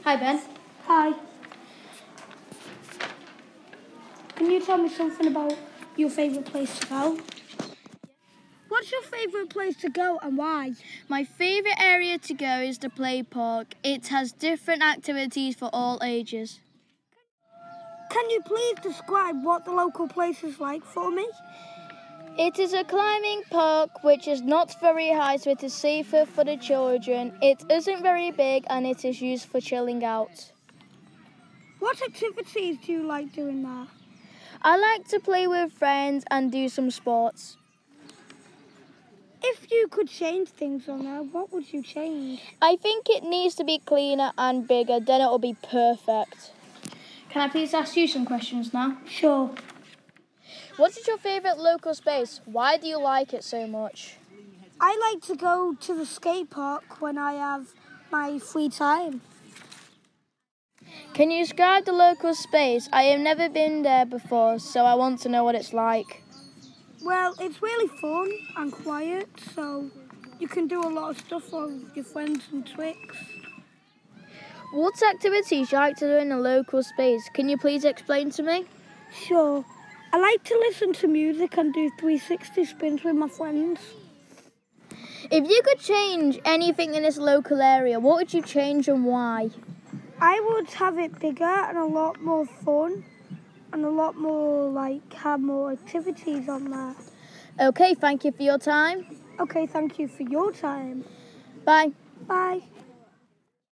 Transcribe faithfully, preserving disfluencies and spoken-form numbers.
Hi, Ben. Hi. Can you tell me something about your favourite place to go? What's your favourite place to go and why? My favourite area to go is the play park. It has different activities for all ages. Can you please describe what the local place is like for me? It is a climbing park which is not very high, so it is safer for the children. It isn't very big and it is used for chilling out. What activities do you like doing there? I like to play with friends and do some sports. If you could change things on there, what would you change? I think it needs to be cleaner and bigger, then it will be perfect. Can I please ask you some questions now? Sure. What is your favourite local space? Why do you like it so much? I like to go to the skate park when I have my free time. Can you describe the local space? I have never been there before, so I want to know what it's like. Well, it's really fun and quiet, so you can do a lot of stuff with your friends and tricks. What activities do you like to do in a local space? Can you please explain to me? Sure. I like to listen to music and do three sixty spins with my friends. If you could change anything in this local area, what would you change and why? I would have it bigger and a lot more fun and a lot more, like, have more activities on there. Okay, thank you for your time. Okay, thank you for your time. Bye. Bye.